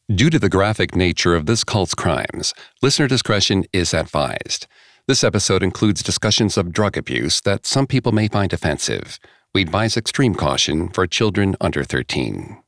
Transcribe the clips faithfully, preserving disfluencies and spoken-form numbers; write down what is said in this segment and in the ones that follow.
Due to the graphic nature of this cult's crimes, listener discretion is advised. This episode includes discussions of drug abuse that some people may find offensive. We advise extreme caution for children under thirteen.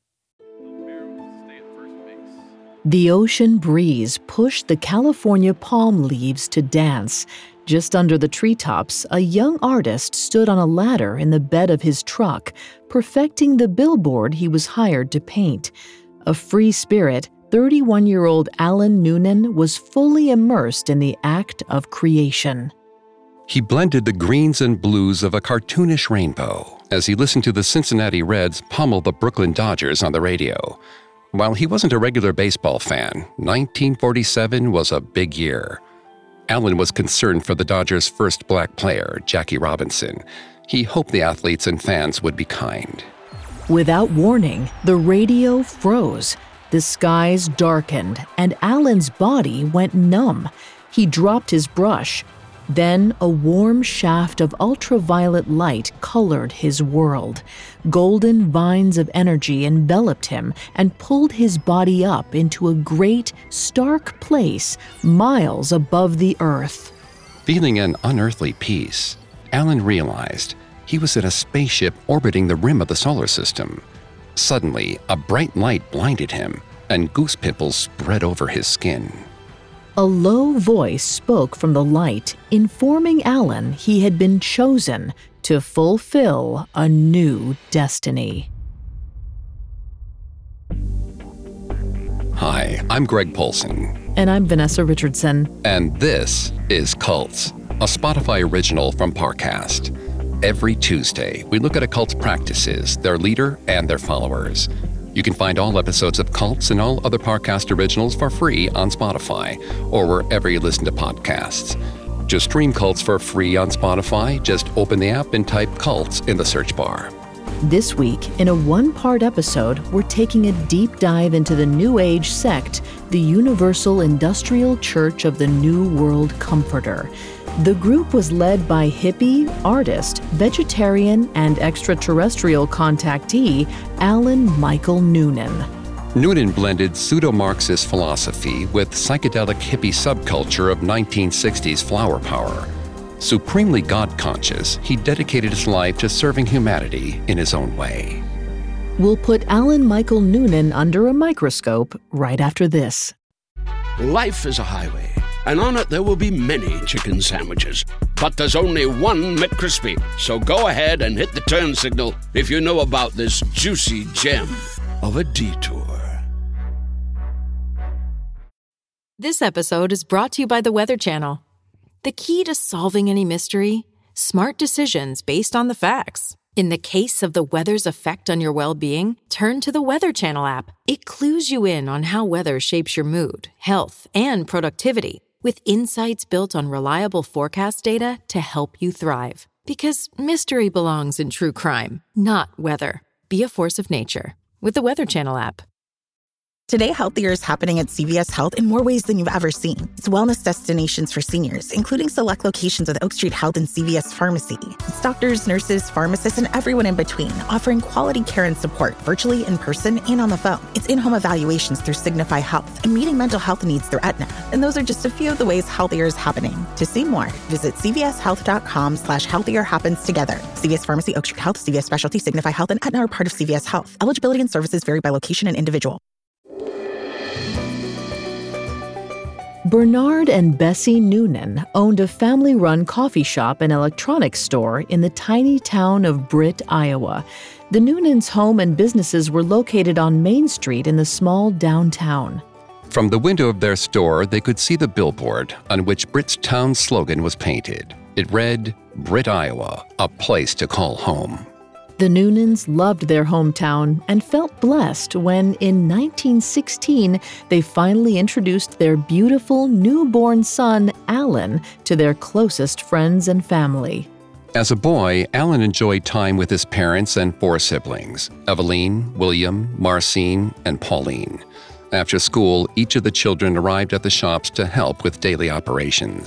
The ocean breeze pushed the California palm leaves to dance. Just under the treetops, a young artist stood on a ladder in the bed of his truck, perfecting the billboard he was hired to paint. A free spirit, thirty-one-year-old Alan Noonan was fully immersed in the act of creation. He blended the greens and blues of a cartoonish rainbow as he listened to the Cincinnati Reds pummel the Brooklyn Dodgers on the radio. While he wasn't a regular baseball fan, nineteen forty-seven was a big year. Alan was concerned for the Dodgers' first black player, Jackie Robinson. He hoped the athletes and fans would be kind. Without warning, the radio froze. The skies darkened, and Alan's body went numb. He dropped his brush. Then a warm shaft of ultraviolet light colored his world. Golden vines of energy enveloped him and pulled his body up into a great, stark place miles above the earth. Feeling an unearthly peace, Alan realized he was in a spaceship orbiting the rim of the solar system. Suddenly, a bright light blinded him, and goose pimples spread over his skin. A low voice spoke from the light, informing Alan he had been chosen to fulfill a new destiny. Hi, I'm Greg Polson. And I'm Vanessa Richardson. And this is Cults, a Spotify original from Parcast. Every Tuesday, we look at a cult's practices, their leader, and their followers. You can find all episodes of Cults and all other Parcast originals for free on Spotify or wherever you listen to podcasts. To stream Cults for free on Spotify, just open the app and type Cults in the search bar. This week, in a one-part episode, we're taking a deep dive into the New Age sect, the Universal Industrial Church of the New World Comforter. The group was led by hippie, artist, vegetarian, and extraterrestrial contactee Alan Michael Noonan. Noonan blended pseudo-Marxist philosophy with psychedelic hippie subculture of nineteen sixties flower power. Supremely God-conscious, he dedicated his life to serving humanity in his own way. We'll put Alan Michael Noonan under a microscope right after this. Life is a highway, and on it there will be many chicken sandwiches. But there's only one McCrispy, so go ahead and hit the turn signal if you know about this juicy gem of a detour. This episode is brought to you by the Weather Channel. The key to solving any mystery? Smart decisions based on the facts. In the case of the weather's effect on your well-being, turn to the Weather Channel app. It clues you in on how weather shapes your mood, health, and productivity, with insights built on reliable forecast data to help you thrive. Because mystery belongs in true crime, not weather. Be a force of nature with the Weather Channel app. Today, Healthier is happening at C V S Health in more ways than you've ever seen. It's wellness destinations for seniors, including select locations with Oak Street Health and C V S Pharmacy. It's doctors, nurses, pharmacists, and everyone in between, offering quality care and support virtually, in person, and on the phone. It's in-home evaluations through Signify Health and meeting mental health needs through Aetna. And those are just a few of the ways Healthier is happening. To see more, visit cvshealth.com slash healthier happens together. C V S Pharmacy, Oak Street Health, C V S Specialty, Signify Health, and Aetna are part of C V S Health. Eligibility and services vary by location and individual. Bernard and Bessie Noonan owned a family-run coffee shop and electronics store in the tiny town of Britt, Iowa. The Noonans' home and businesses were located on Main Street in the small downtown. From the window of their store, they could see the billboard on which Britt's town slogan was painted. It read, "Britt, Iowa, a place to call home." The Noonans loved their hometown and felt blessed when, in nineteen sixteen, they finally introduced their beautiful newborn son, Alan, to their closest friends and family. As a boy, Alan enjoyed time with his parents and four siblings, Eveline, William, Marcine, and Pauline. After school, each of the children arrived at the shops to help with daily operations.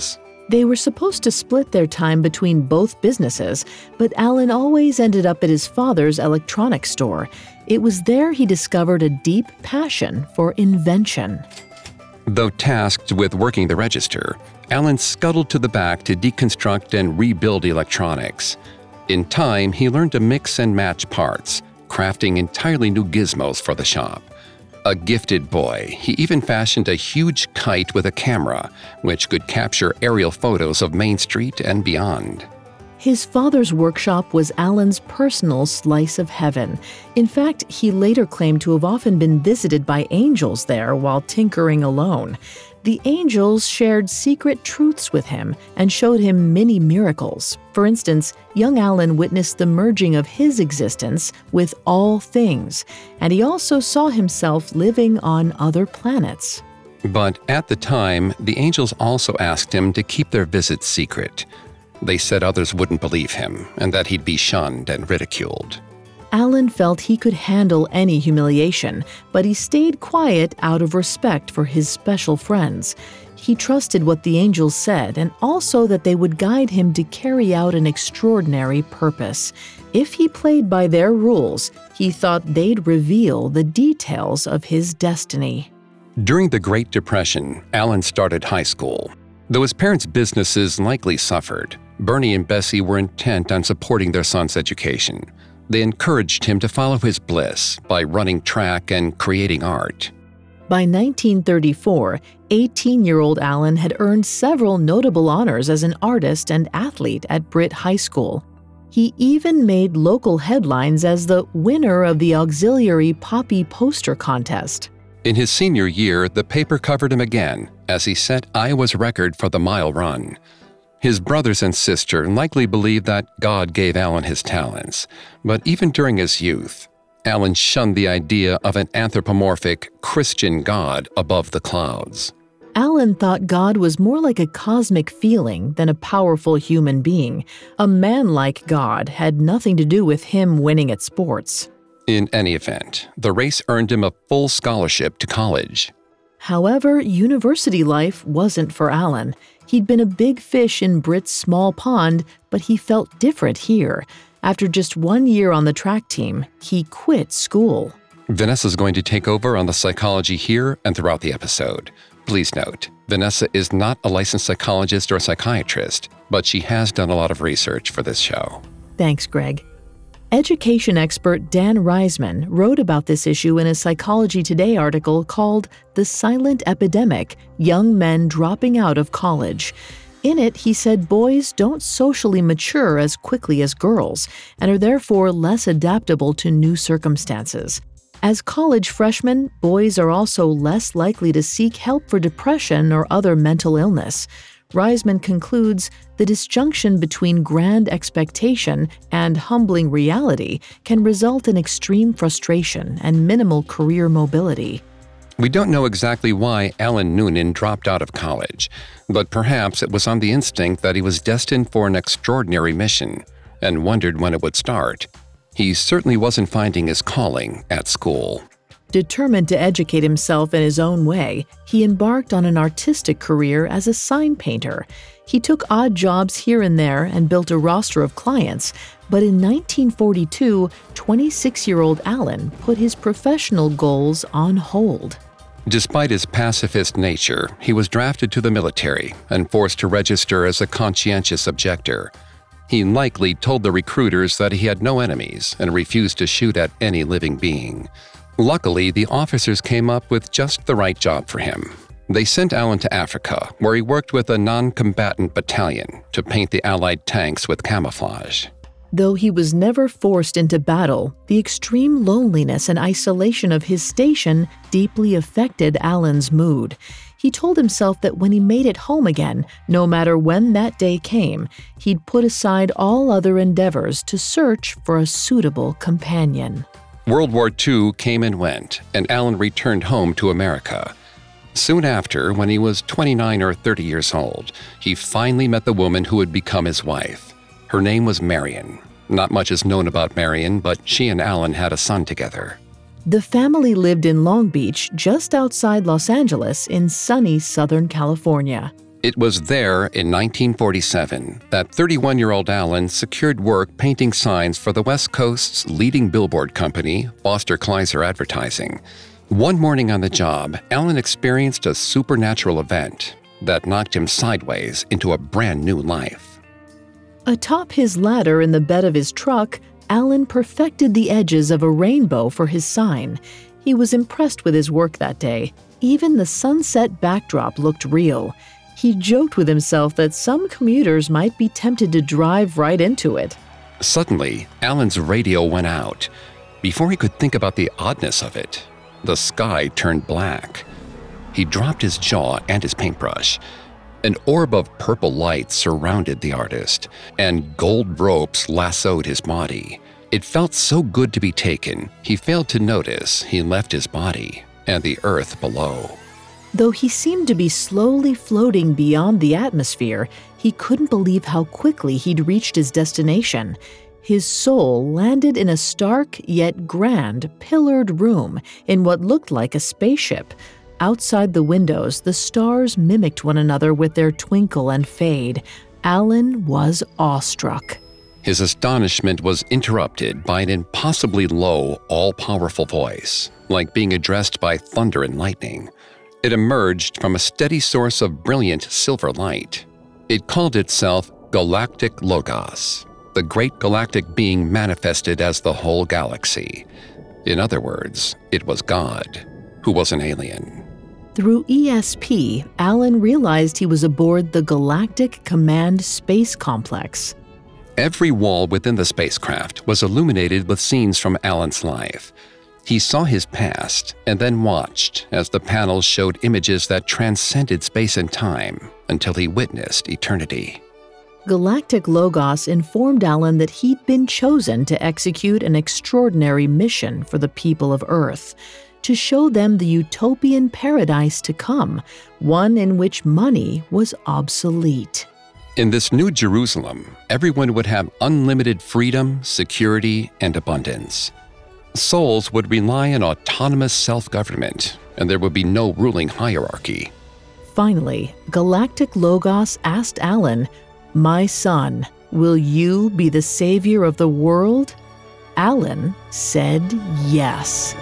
They were supposed to split their time between both businesses, but Alan always ended up at his father's electronics store. It was there he discovered a deep passion for invention. Though tasked with working the register, Alan scuttled to the back to deconstruct and rebuild electronics. In time, he learned to mix and match parts, crafting entirely new gizmos for the shop. A gifted boy, he even fashioned a huge kite with a camera, which could capture aerial photos of Main Street and beyond. His father's workshop was Alan's personal slice of heaven. In fact, he later claimed to have often been visited by angels there while tinkering alone. The angels shared secret truths with him and showed him many miracles. For instance, young Alan witnessed the merging of his existence with all things, and he also saw himself living on other planets. But at the time, the angels also asked him to keep their visits secret. They said others wouldn't believe him and that he'd be shunned and ridiculed. Alan felt he could handle any humiliation, but he stayed quiet out of respect for his special friends. He trusted what the angels said and also that they would guide him to carry out an extraordinary purpose. If he played by their rules, he thought they'd reveal the details of his destiny. During the Great Depression, Alan started high school. Though his parents' businesses likely suffered, Bernie and Bessie were intent on supporting their son's education. They encouraged him to follow his bliss by running track and creating art. By nineteen thirty-four, eighteen-year-old Alan had earned several notable honors as an artist and athlete at Britt High School. He even made local headlines as the winner of the auxiliary Poppy poster contest. In his senior year, the paper covered him again as he set Iowa's record for the mile run. His brothers and sister likely believed that God gave Alan his talents, but even during his youth, Alan shunned the idea of an anthropomorphic Christian God above the clouds. Alan thought God was more like a cosmic feeling than a powerful human being. A man-like God had nothing to do with him winning at sports. In any event, the race earned him a full scholarship to college. However, university life wasn't for Alan. He'd been a big fish in Britt's small pond, but he felt different here. After just one year on the track team, he quit school. Vanessa's going to take over on the psychology here and throughout the episode. Please note, Vanessa is not a licensed psychologist or psychiatrist, but she has done a lot of research for this show. Thanks, Greg. Education expert Dan Reisman wrote about this issue in a Psychology Today article called The Silent Epidemic: Young Men Dropping Out of College. In it, he said boys don't socially mature as quickly as girls and are therefore less adaptable to new circumstances. As college freshmen, boys are also less likely to seek help for depression or other mental illness. Reisman concludes the disjunction between grand expectation and humbling reality can result in extreme frustration and minimal career mobility. We don't know exactly why Alan Noonan dropped out of college, but perhaps it was on the instinct that he was destined for an extraordinary mission and wondered when it would start. He certainly wasn't finding his calling at school. Determined to educate himself in his own way, he embarked on an artistic career as a sign painter. He took odd jobs here and there and built a roster of clients, but in nineteen forty-two, twenty-six-year-old Alan put his professional goals on hold. Despite his pacifist nature, he was drafted to the military and forced to register as a conscientious objector. He likely told the recruiters that he had no enemies and refused to shoot at any living being. Luckily, the officers came up with just the right job for him. They sent Alan to Africa, where he worked with a non-combatant battalion to paint the Allied tanks with camouflage. Though he was never forced into battle, the extreme loneliness and isolation of his station deeply affected Alan's mood. He told himself that when he made it home again, no matter when that day came, he'd put aside all other endeavors to search for a suitable companion. World War Two came and went, and Alan returned home to America. Soon after, when he was twenty-nine or thirty years old, he finally met the woman who would become his wife. Her name was Marion. Not much is known about Marion, but she and Alan had a son together. The family lived in Long Beach, just outside Los Angeles, in sunny Southern California. It was there in nineteen forty-seven that thirty-one-year-old Alan secured work painting signs for the West Coast's leading billboard company, Foster Kleiser Advertising. One morning on the job, Alan experienced a supernatural event that knocked him sideways into a brand new life. Atop his ladder in the bed of his truck, Alan perfected the edges of a rainbow for his sign. He was impressed with his work that day. Even the sunset backdrop looked real. He joked with himself that some commuters might be tempted to drive right into it. Suddenly, Alan's radio went out. Before he could think about the oddness of it, the sky turned black. He dropped his jaw and his paintbrush. An orb of purple light surrounded the artist, and gold ropes lassoed his body. It felt so good to be taken, he failed to notice he left his body and the earth below. Though he seemed to be slowly floating beyond the atmosphere, he couldn't believe how quickly he'd reached his destination. His soul landed in a stark yet grand pillared room in what looked like a spaceship. Outside the windows, the stars mimicked one another with their twinkle and fade. Alan was awestruck. His astonishment was interrupted by an impossibly low, all-powerful voice, like being addressed by thunder and lightning. It emerged from a steady source of brilliant silver light. It called itself Galactic Logos, the great galactic being manifested as the whole galaxy. In other words, it was God, who was an alien. Through E S P, Alan realized he was aboard the Galactic Command Space Complex. Every wall within the spacecraft was illuminated with scenes from Alan's life. He saw his past and then watched as the panels showed images that transcended space and time until he witnessed eternity. Galactic Logos informed Alan that he'd been chosen to execute an extraordinary mission for the people of Earth, to show them the utopian paradise to come, one in which money was obsolete. In this new Jerusalem, everyone would have unlimited freedom, security, and abundance. Souls would rely on autonomous self-government, and there would be no ruling hierarchy. Finally, Galactic Logos asked Alan, "My son, will you be the savior of the world?" Alan said yes.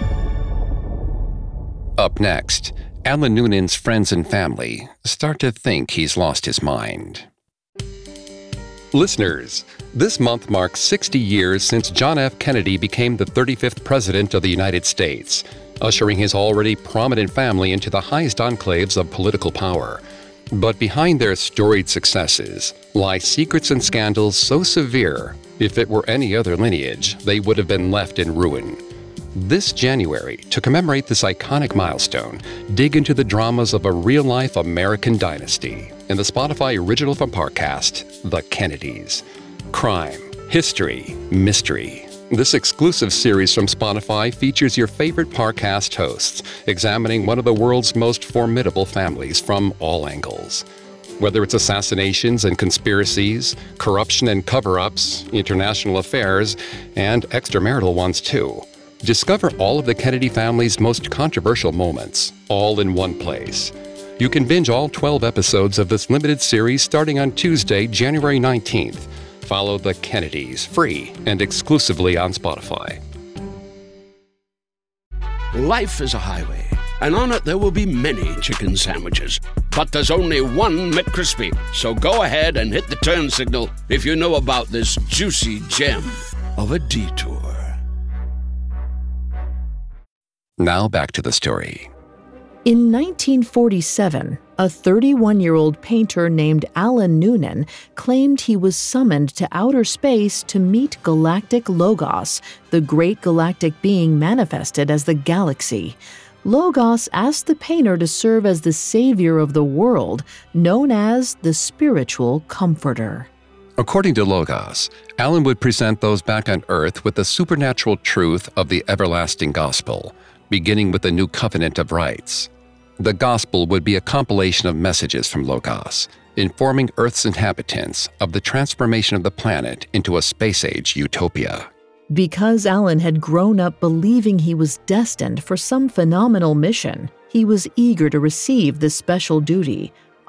Up next, Alan Noonan's friends and family start to think he's lost his mind. Listeners, this month marks sixty years since John F. Kennedy became the thirty-fifth President of the United States, ushering his already prominent family into the highest enclaves of political power. But behind their storied successes lie secrets and scandals so severe, if it were any other lineage, they would have been left in ruin. This January, to commemorate this iconic milestone, dig into the dramas of a real-life American dynasty in the Spotify original from Parcast, The Kennedys. Crime, history, mystery. This exclusive series from Spotify features your favorite Parcast hosts, examining one of the world's most formidable families from all angles. Whether it's assassinations and conspiracies, corruption and cover-ups, international affairs, and extramarital ones too. Discover all of the Kennedy family's most controversial moments, all in one place. You can binge all twelve episodes of this limited series starting on Tuesday, January nineteenth. Follow The Kennedys free and exclusively on Spotify. Life is a highway, and on it there will be many chicken sandwiches. But there's only one McCrispy. So go ahead and hit the turn signal if you know about this juicy gem of a detour. Now back to the story. In nineteen forty-seven, a thirty-one-year-old painter named Alan Noonan claimed he was summoned to outer space to meet Galactic Logos, the great galactic being manifested as the galaxy. Logos asked the painter to serve as the savior of the world, known as the spiritual comforter. According to Logos, Alan would present those back on Earth with the supernatural truth of the everlasting gospel, beginning with the new covenant of rights. The gospel would be a compilation of messages from Logos, informing Earth's inhabitants of the transformation of the planet into a space-age utopia. Because Alan had grown up believing he was destined for some phenomenal mission, he was eager to receive this special duty.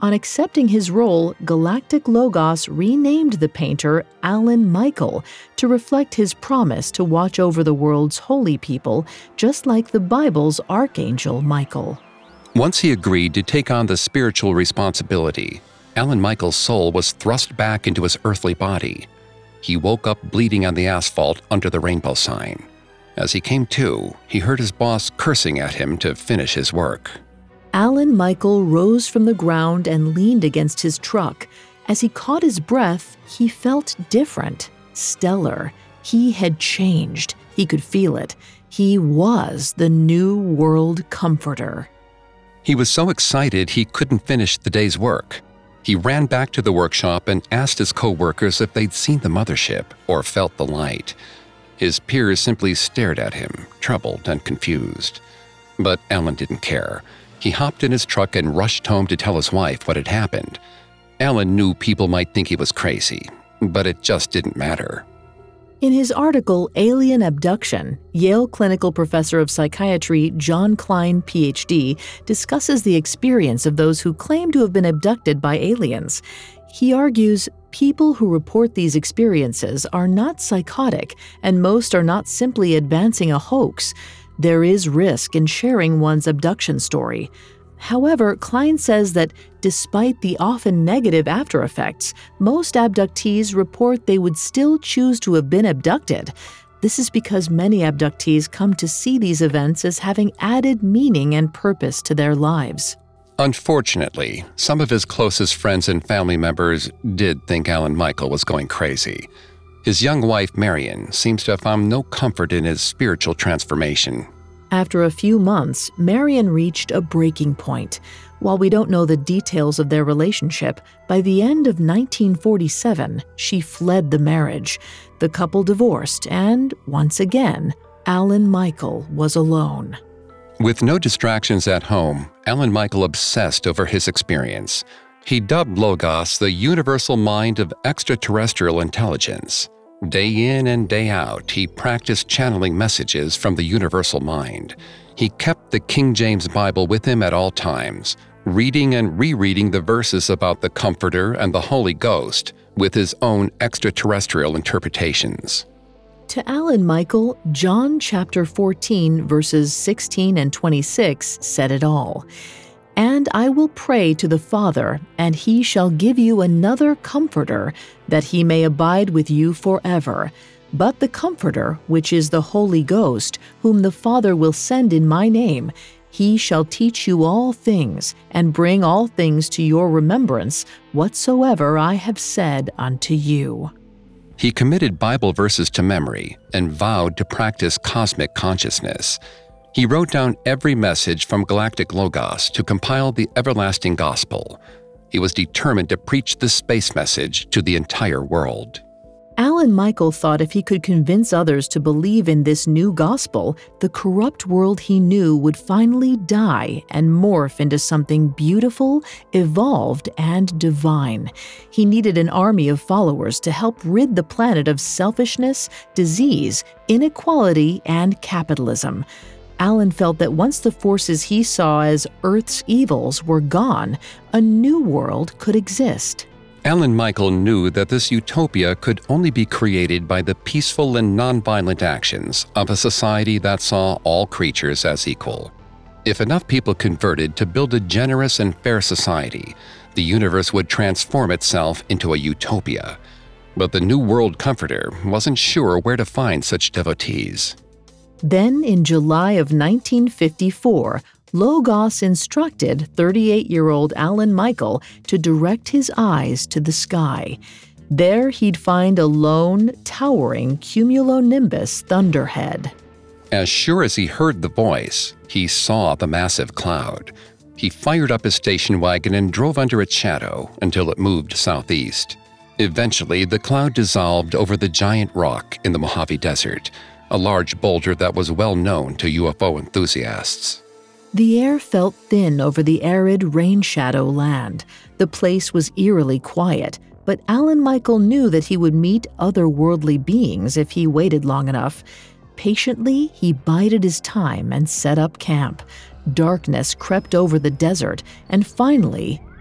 On accepting his role, Galactic Logos renamed the painter Alan Michael to reflect his promise to watch over the world's holy people, just like the Bible's Archangel Michael. Once he agreed to take on the spiritual responsibility, Alan Michael's soul was thrust back into his earthly body. He woke up bleeding on the asphalt under the rainbow sign. As he came to, he heard his boss cursing at him to finish his work. Alan Michael rose from the ground and leaned against his truck. As he caught his breath, he felt different, stellar. He had changed. He could feel it. He was the new world comforter. He was so excited he couldn't finish the day's work. He ran back to the workshop and asked his co-workers if they'd seen the mothership or felt the light. His peers simply stared at him, troubled and confused. But Alan didn't care. He hopped in his truck and rushed home to tell his wife what had happened. Alan knew people might think he was crazy, but it just didn't matter. In his article, Alien Abduction, Yale clinical professor of psychiatry John Klein, P H D, discusses the experience of those who claim to have been abducted by aliens. He argues people who report these experiences are not psychotic, and most are not simply advancing a hoax. There is risk in sharing one's abduction story. However, Klein says that despite the often negative after effects, most abductees report they would still choose to have been abducted. This is because many abductees come to see these events as having added meaning and purpose to their lives. Unfortunately, some of his closest friends and family members did think Alan Michael was going crazy. His young wife, Marion, seems to have found no comfort in his spiritual transformation. After a few months, Marion reached a breaking point. While we don't know the details of their relationship, by the end of nineteen forty-seven, she fled the marriage. The couple divorced, and once again, Alan Michael was alone. With no distractions at home, Alan Michael obsessed over his experience. He dubbed Logos the universal mind of extraterrestrial intelligence. Day in and day out, he practiced channeling messages from the universal mind. He kept the King James Bible with him at all times, reading and rereading the verses about the Comforter and the Holy Ghost with his own extraterrestrial interpretations. To Alan Michael, John chapter fourteen, verses sixteen and twenty-six said it all. And I will pray to the Father, and he shall give you another Comforter, that he may abide with you forever. But the Comforter, which is the Holy Ghost, whom the Father will send in my name, he shall teach you all things, and bring all things to your remembrance, whatsoever I have said unto you. He committed Bible verses to memory and vowed to practice cosmic consciousness. He wrote down every message from Galactic Logos to compile the everlasting gospel. He was determined to preach the space message to the entire world. Alan Michael thought if he could convince others to believe in this new gospel, the corrupt world he knew would finally die and morph into something beautiful, evolved, and divine. He needed an army of followers to help rid the planet of selfishness, disease, inequality, and capitalism. Alan felt that once the forces he saw as Earth's evils were gone, a new world could exist. Alan Michael knew that this utopia could only be created by the peaceful and nonviolent actions of a society that saw all creatures as equal. If enough people converted to build a generous and fair society, the universe would transform itself into a utopia. But the New World Comforter wasn't sure where to find such devotees. Then, in July of nineteen fifty-four, Logos instructed thirty-eight-year-old Alan Michael to direct his eyes to the sky. There he'd find a lone, towering cumulonimbus thunderhead. As sure as he heard the voice, he saw the massive cloud. He fired up his station wagon and drove under its shadow until it moved southeast. Eventually, the cloud dissolved over the giant rock in the Mojave Desert, a large boulder that was well known to U F O enthusiasts. The air felt thin over the arid rain shadow land. The place was eerily quiet, but Alan Michael knew that he would meet otherworldly beings if he waited long enough. Patiently, he bided his time and set up camp. Darkness crept over the desert, and finally,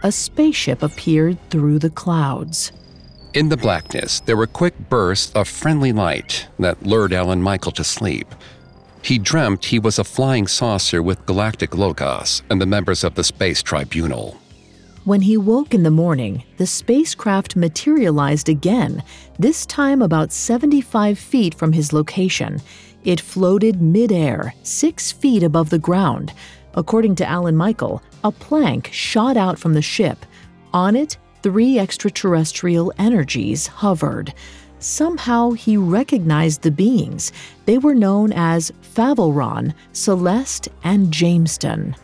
a spaceship appeared through the clouds. In the blackness, there were quick bursts of friendly light that lured Alan Michael to sleep. He dreamt he was a flying saucer with galactic logos and the members of the Space Tribunal. When he woke in the morning, the spacecraft materialized again, this time about seventy-five feet from his location. It floated midair, six feet above the ground. According to Alan Michael, a plank shot out from the ship. On it, three extraterrestrial energies hovered. Somehow he recognized the beings. They were known as Favelron, Celeste, and Jamestown.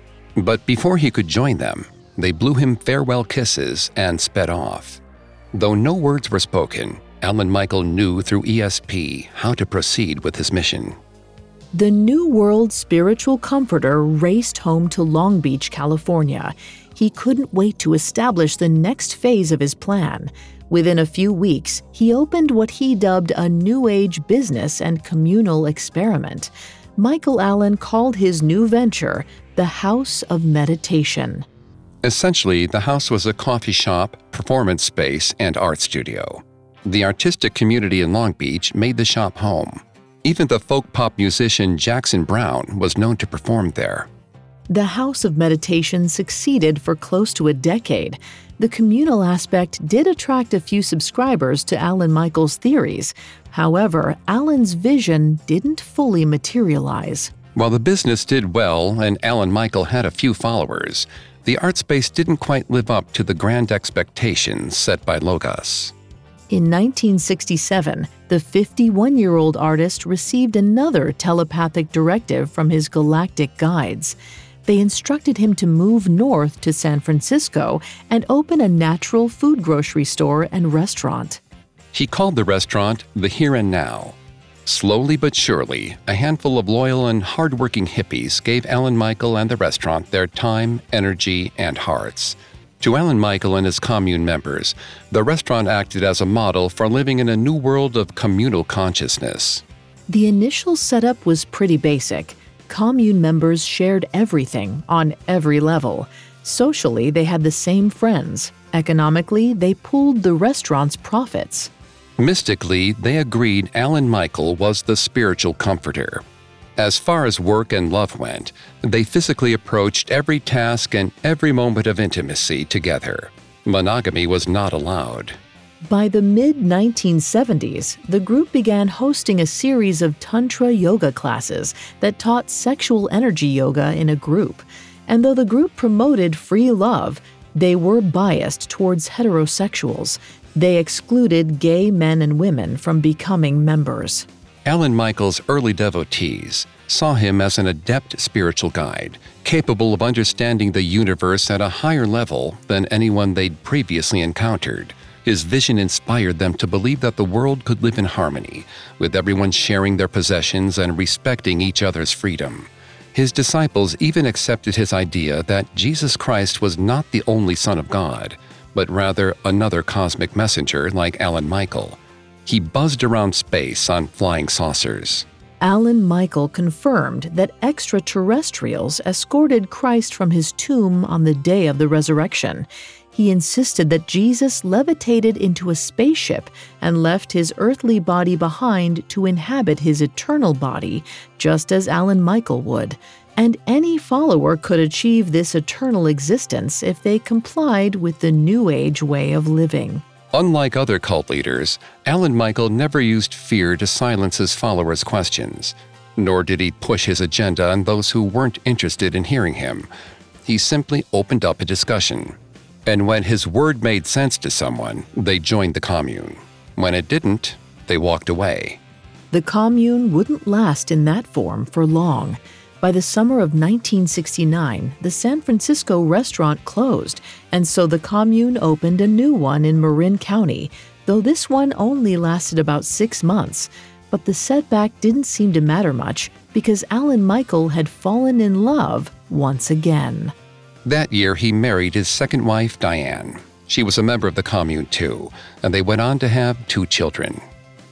But before he could join them, they blew him farewell kisses and sped off. Though no words were spoken, Alan Michael knew through E S P how to proceed with his mission. The New World spiritual comforter raced home to Long Beach, California. He couldn't wait to establish the next phase of his plan. Within a few weeks, he opened what he dubbed a New Age business and communal experiment. Michael Allen called his new venture the House of Meditation. Essentially, the house was a coffee shop, performance space, and art studio. The artistic community in Long Beach made the shop home. Even the folk pop musician Jackson Browne was known to perform there. The House of Meditation succeeded for close to a decade. The communal aspect did attract a few subscribers to Alan Michael's theories. However, Alan's vision didn't fully materialize. While the business did well and Alan Michael had a few followers, the art space didn't quite live up to the grand expectations set by Logos. In nineteen sixty-seven, the fifty-one-year-old artist received another telepathic directive from his galactic guides. They instructed him to move north to San Francisco and open a natural food grocery store and restaurant. He called the restaurant the Here and Now. Slowly but surely, a handful of loyal and hardworking hippies gave Alan Michael and the restaurant their time, energy, and hearts. To Alan Michael and his commune members, the restaurant acted as a model for living in a new world of communal consciousness. The initial setup was pretty basic. Commune members shared everything on every level. Socially, they had the same friends. Economically, they pooled the restaurant's profits. Mystically, they agreed Alan Michael was the spiritual comforter. As far as work and love went, they physically approached every task and every moment of intimacy together. Monogamy was not allowed. By the mid nineteen seventies, the group began hosting a series of Tantra yoga classes that taught sexual energy yoga in a group. And though the group promoted free love, they were biased towards heterosexuals. They excluded gay men and women from becoming members. Alan Michael's early devotees saw him as an adept spiritual guide, capable of understanding the universe at a higher level than anyone they'd previously encountered. His vision inspired them to believe that the world could live in harmony, with everyone sharing their possessions and respecting each other's freedom. His disciples even accepted his idea that Jesus Christ was not the only Son of God, but rather another cosmic messenger like Alan Michael. He buzzed around space on flying saucers. Alan Michael confirmed that extraterrestrials escorted Christ from his tomb on the day of the resurrection. He insisted that Jesus levitated into a spaceship and left his earthly body behind to inhabit his eternal body, just as Alan Michael would. And any follower could achieve this eternal existence if they complied with the New Age way of living. Unlike other cult leaders, Alan Michael never used fear to silence his followers' questions, nor did he push his agenda on those who weren't interested in hearing him. He simply opened up a discussion. And when his word made sense to someone, they joined the commune. When it didn't, they walked away. The commune wouldn't last in that form for long. By the summer of nineteen sixty-nine, the San Francisco restaurant closed, and so the commune opened a new one in Marin County, though this one only lasted about six months. But the setback didn't seem to matter much because Alan Michael had fallen in love once again. That year, he married his second wife, Diane. She was a member of the commune too, and they went on to have two children.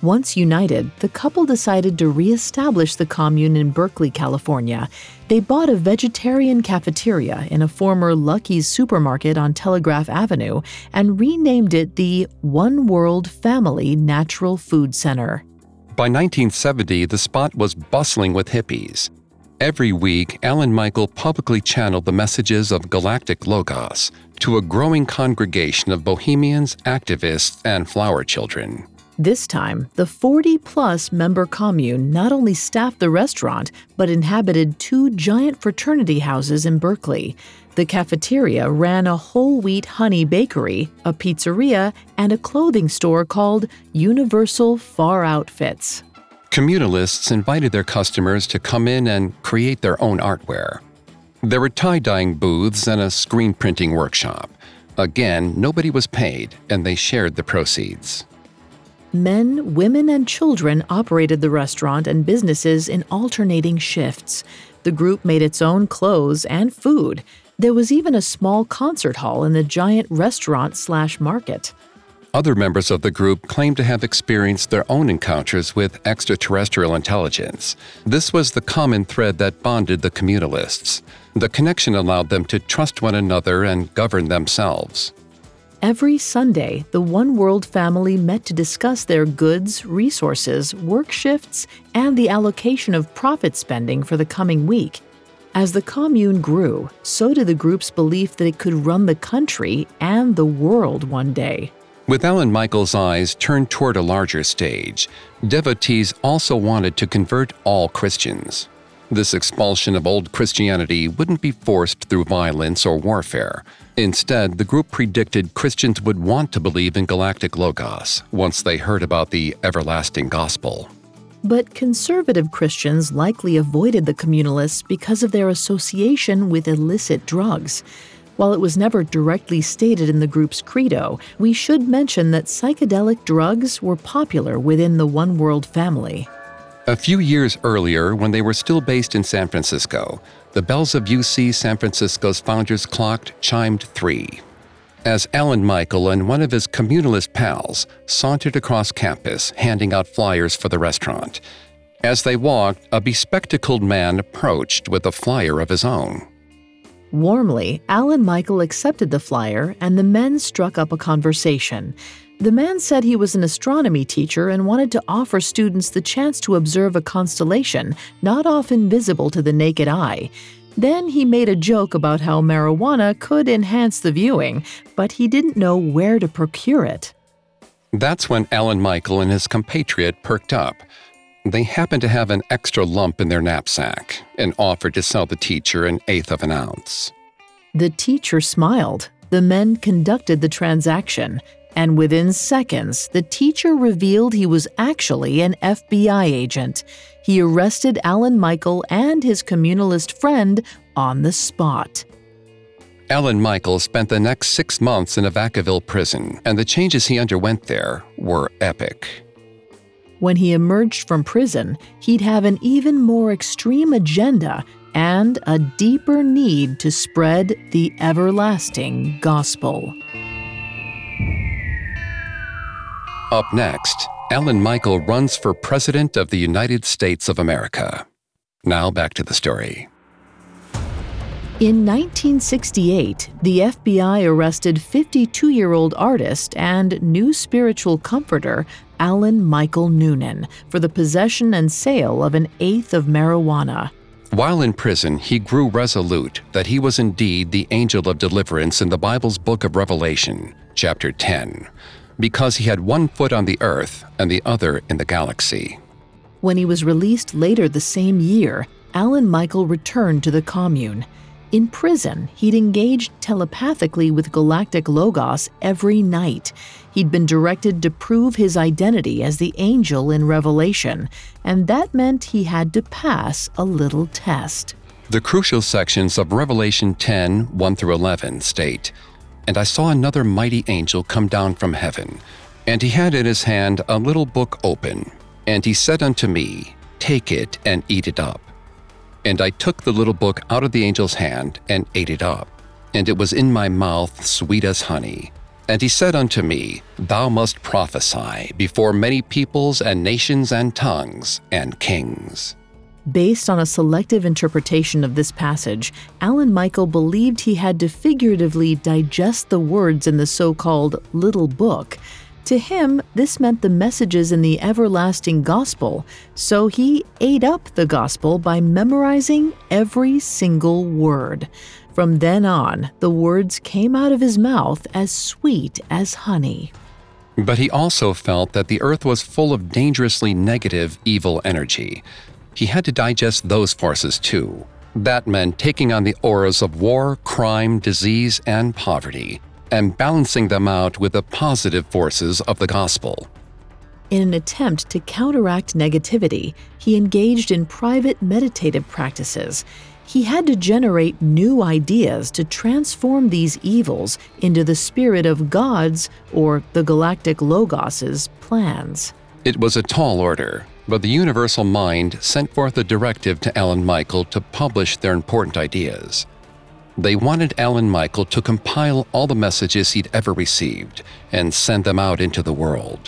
Once united, the couple decided to reestablish the commune in Berkeley, California. They bought a vegetarian cafeteria in a former Lucky's supermarket on Telegraph Avenue and renamed it the One World Family Natural Food Center. By nineteen seventy, the spot was bustling with hippies. Every week, Alan Michael publicly channeled the messages of Galactic Logos to a growing congregation of bohemians, activists, and flower children. This time, the forty-plus member commune not only staffed the restaurant, but inhabited two giant fraternity houses in Berkeley. The cafeteria ran a whole wheat honey bakery, a pizzeria, and a clothing store called Universal Far Outfits. Communalists invited their customers to come in and create their own artware. There were tie-dyeing booths and a screen printing workshop. Again, nobody was paid, and they shared the proceeds. Men, women, and children operated the restaurant and businesses in alternating shifts. The group made its own clothes and food. There was even a small concert hall in the giant restaurant slash market. Other members of the group claimed to have experienced their own encounters with extraterrestrial intelligence. This was the common thread that bonded the communalists. The connection allowed them to trust one another and govern themselves. Every Sunday, the One World family met to discuss their goods, resources, work shifts, and the allocation of profit spending for the coming week. As the commune grew, so did the group's belief that it could run the country and the world one day. With Alan Michael's eyes turned toward a larger stage, devotees also wanted to convert all Christians. This expulsion of old Christianity wouldn't be forced through violence or warfare. Instead, the group predicted Christians would want to believe in Galactic Logos once they heard about the everlasting gospel. But conservative Christians likely avoided the communalists because of their association with illicit drugs. While it was never directly stated in the group's credo, we should mention that psychedelic drugs were popular within the One World family. A few years earlier, when they were still based in San Francisco, the bells of U C San Francisco's founders clocked chimed three. As Alan Michael and one of his communalist pals sauntered across campus, handing out flyers for the restaurant. As they walked, a bespectacled man approached with a flyer of his own. Warmly, Alan Michael accepted the flyer, and the men struck up a conversation. The man said he was an astronomy teacher and wanted to offer students the chance to observe a constellation not often visible to the naked eye. Then he made a joke about how marijuana could enhance the viewing, but he didn't know where to procure it. That's when Alan Michael and his compatriot perked up. They happened to have an extra lump in their knapsack and offered to sell the teacher an eighth of an ounce. The teacher smiled. The men conducted the transaction, and within seconds, the teacher revealed he was actually an F B I agent. He arrested Alan Michael and his communalist friend on the spot. Alan Michael spent the next six months in a Vacaville prison, and the changes he underwent there were epic. When he emerged from prison, he'd have an even more extreme agenda and a deeper need to spread the everlasting gospel. Up next, Alan Michael runs for President of the United States of America. Now back to the story. In nineteen sixty-eight, the F B I arrested fifty-two-year-old artist and new spiritual comforter Alan Michael Noonan for the possession and sale of an eighth of marijuana. While in prison, he grew resolute that he was indeed the angel of deliverance in the Bible's book of Revelation, chapter ten, because he had one foot on the earth and the other in the galaxy. When he was released later the same year, Alan Michael returned to the commune. In prison, he'd engaged telepathically with Galactic Logos every night. He'd been directed to prove his identity as the angel in Revelation, and that meant he had to pass a little test. The crucial sections of Revelation ten, one through eleven state, "And I saw another mighty angel come down from heaven, and he had in his hand a little book open. And he said unto me, Take it and eat it up. And I took the little book out of the angel's hand and ate it up. And it was in my mouth sweet as honey. And he said unto me, Thou must prophesy before many peoples and nations and tongues and kings. Based on a selective interpretation of this passage, Alan Michael believed he had to figuratively digest the words in the so-called Little Book. To him, this meant the messages in the everlasting gospel, so he ate up the gospel by memorizing every single word. From then on, the words came out of his mouth as sweet as honey. But he also felt that the earth was full of dangerously negative, evil energy. He had to digest those forces too. That meant taking on the auras of war, crime, disease, and poverty, and balancing them out with the positive forces of the gospel. In an attempt to counteract negativity, he engaged in private meditative practices. He had to generate new ideas to transform these evils into the spirit of God's, or the galactic Logos's, plans. It was a tall order, but the universal mind sent forth a directive to Alan Michael to publish their important ideas. They wanted Alan Michael to compile all the messages he'd ever received and send them out into the world.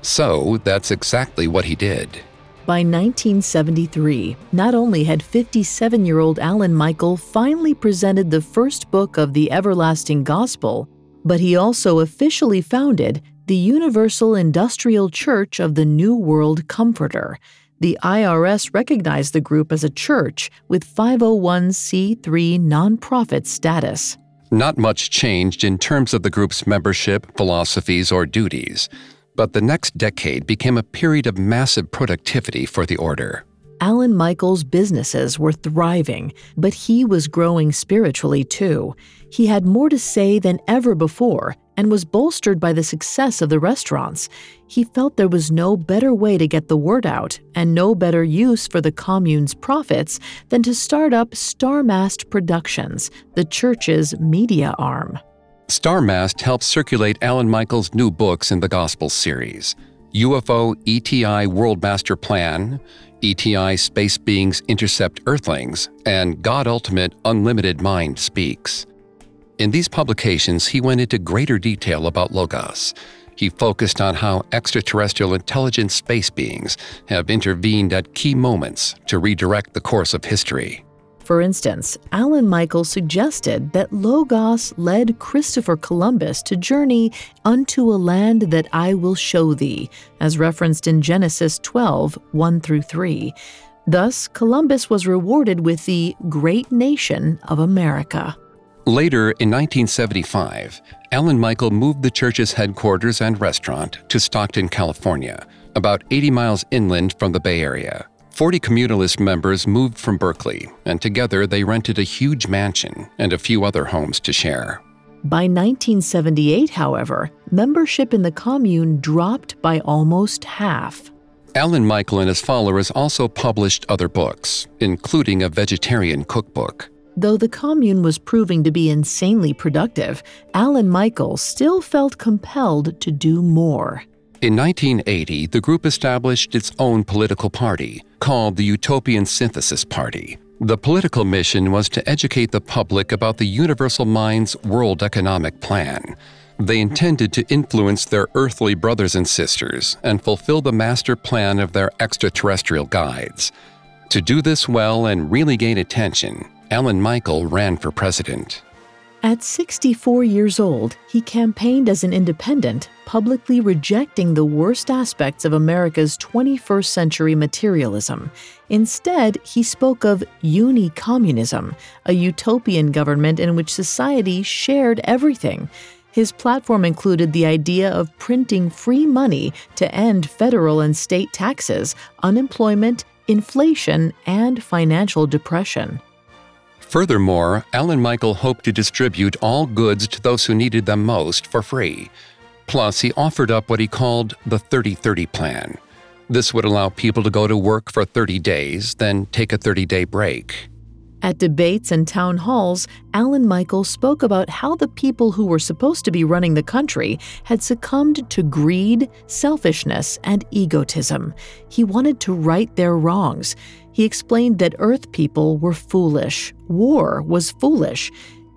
So that's exactly what he did. By nineteen seventy-three, not only had fifty-seven-year-old Alan Michael finally presented the first book of the everlasting gospel, but he also officially founded the Universal Industrial Church of the New World Comforter. The I R S recognized the group as a church with five oh one c three nonprofit status. Not much changed in terms of the group's membership, philosophies, or duties, but the next decade became a period of massive productivity for the order. Alan Michael's businesses were thriving, but he was growing spiritually too. He had more to say than ever before and was bolstered by the success of the restaurants. He felt there was no better way to get the word out and no better use for the commune's profits than to start up Starmast Productions, the church's media arm. Starmast helps circulate Alan Michael's new books in the Gospel series, U F O E T I World Master Plan, E T I Space Beings Intercept Earthlings, and God Ultimate Unlimited Mind Speaks. In these publications, he went into greater detail about Logos. He focused on how extraterrestrial intelligent space beings have intervened at key moments to redirect the course of history. For instance, Alan Michael suggested that Logos led Christopher Columbus to journey unto a land that I will show thee, as referenced in Genesis twelve, one through three. Thus, Columbus was rewarded with the Great Nation of America. Later, in nineteen seventy-five, Alan Michael moved the church's headquarters and restaurant to Stockton, California, about eighty miles inland from the Bay Area. Forty Communalist members moved from Berkeley, and together they rented a huge mansion and a few other homes to share. By nineteen seventy-eight, however, membership in the commune dropped by almost half. Alan Michael and his followers also published other books, including a vegetarian cookbook. Though the commune was proving to be insanely productive, Alan Michael still felt compelled to do more. In nineteen eighty, the group established its own political party, called the Utopian Synthesis Party. The political mission was to educate the public about the Universal Mind's World Economic Plan. They intended to influence their earthly brothers and sisters and fulfill the master plan of their extraterrestrial guides. To do this well and really gain attention, Alan Michael ran for president. At sixty-four years old, he campaigned as an independent, publicly rejecting the worst aspects of America's twenty-first century materialism. Instead, he spoke of uni-communism, a utopian government in which society shared everything. His platform included the idea of printing free money to end federal and state taxes, unemployment, inflation, and financial depression. Furthermore, Alan Michael hoped to distribute all goods to those who needed them most for free. Plus, he offered up what he called the thirty thirty plan. This would allow people to go to work for thirty days, then take a thirty-day break. At debates and town halls, Alan Michael spoke about how the people who were supposed to be running the country had succumbed to greed, selfishness, and egotism. He wanted to right their wrongs. He explained that Earth people were foolish. War was foolish.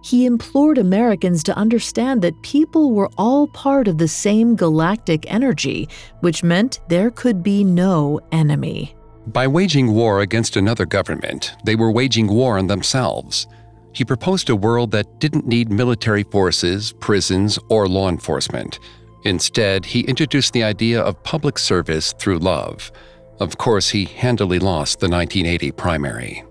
He implored Americans to understand that people were all part of the same galactic energy, which meant there could be no enemy. By waging war against another government, they were waging war on themselves. He proposed a world that didn't need military forces, prisons, or law enforcement. Instead, he introduced the idea of public service through love. Of course, he handily lost the nineteen eighty primary.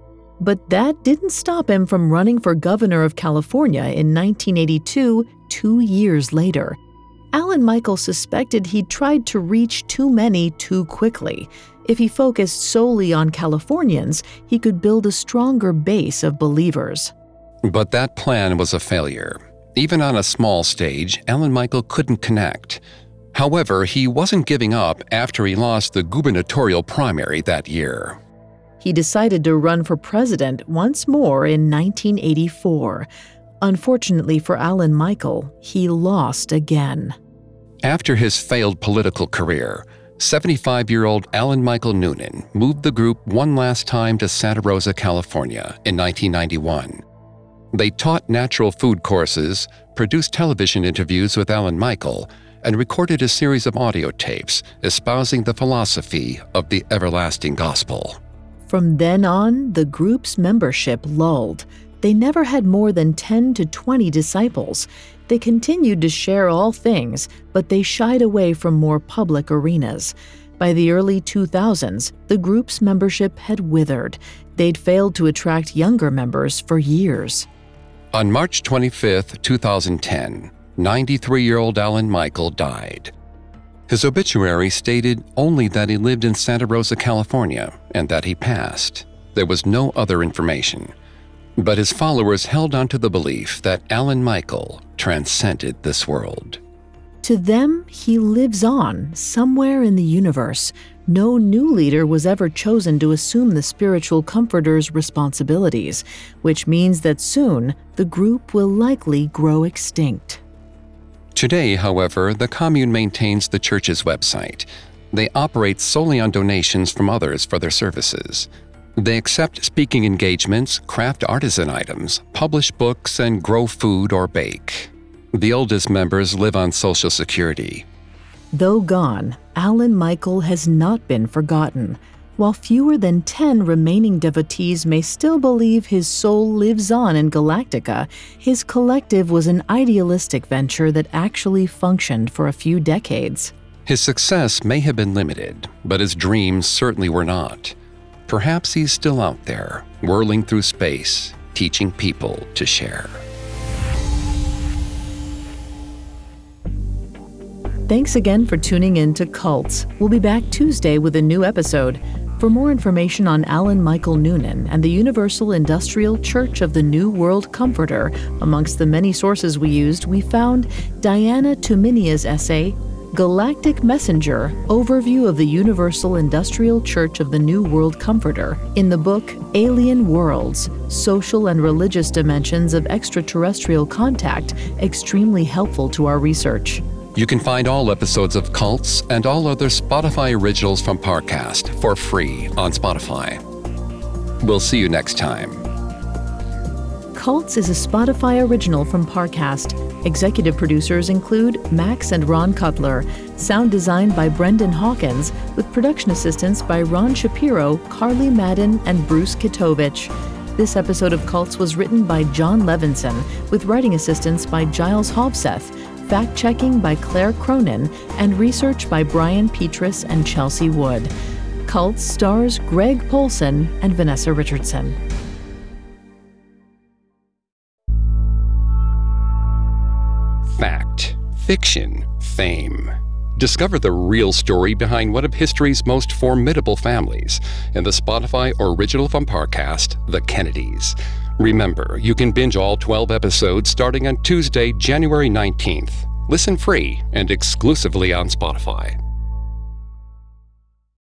But that didn't stop him from running for governor of California in nineteen eighty-two, two years later. Alan Michael suspected he'd tried to reach too many too quickly. If he focused solely on Californians, he could build a stronger base of believers. But that plan was a failure. Even on a small stage, Alan Michael couldn't connect. However, he wasn't giving up after he lost the gubernatorial primary that year. He decided to run for president once more in nineteen eighty-four. Unfortunately for Alan Michael, he lost again. After his failed political career, seventy-five-year-old Alan Michael Noonan moved the group one last time to Santa Rosa, California in nineteen ninety-one. They taught natural food courses, produced television interviews with Alan Michael, and recorded a series of audio tapes espousing the philosophy of the everlasting gospel. From then on, the group's membership lulled. They never had more than ten to twenty disciples. They continued to share all things, but they shied away from more public arenas. By the early two thousands, the group's membership had withered. They'd failed to attract younger members for years. On March twenty-fifth, two thousand ten, ninety-three-year-old Alan Michael died. His obituary stated only that he lived in Santa Rosa, California, and that he passed. There was no other information. But his followers held on to the belief that Alan Michael transcended this world. To them, he lives on, somewhere in the universe. No new leader was ever chosen to assume the spiritual comforter's responsibilities, which means that soon the group will likely grow extinct. Today, however, the commune maintains the church's website. They operate solely on donations from others for their services. They accept speaking engagements, craft artisan items, publish books, and grow food or bake. The oldest members live on Social Security. Though gone, Alan Michael has not been forgotten. While fewer than ten remaining devotees may still believe his soul lives on in Galactica, his collective was an idealistic venture that actually functioned for a few decades. His success may have been limited, but his dreams certainly were not. Perhaps he's still out there, whirling through space, teaching people to share. Thanks again for tuning in to Cults. We'll be back Tuesday with a new episode. For more information on Alan Michael Noonan and the Universal Industrial Church of the New World Comforter, amongst the many sources we used, we found Diana Tuminia's essay, Galactic Messenger, Overview of the Universal Industrial Church of the New World Comforter, in the book Alien Worlds, Social and Religious Dimensions of Extraterrestrial Contact, extremely helpful to our research. You can find all episodes of Cults and all other Spotify originals from Parcast for free on Spotify. We'll see you next time. Cults is a Spotify original from Parcast. Executive producers include Max and Ron Cutler. Sound designed by Brendan Hawkins, with production assistance by Ron Shapiro, Carly Madden, and Bruce Kitovich. This episode of Cults was written by John Levinson, with writing assistance by Giles Hovseth, fact-checking by Claire Cronin, and research by Brian Petrus and Chelsea Wood. Cults stars Greg Polson and Vanessa Richardson. Fact, fiction, fame. Discover the real story behind one of history's most formidable families in the Spotify original from Parcast, The Kennedys. Remember, you can binge all twelve episodes starting on Tuesday, January nineteenth. Listen free and exclusively on Spotify.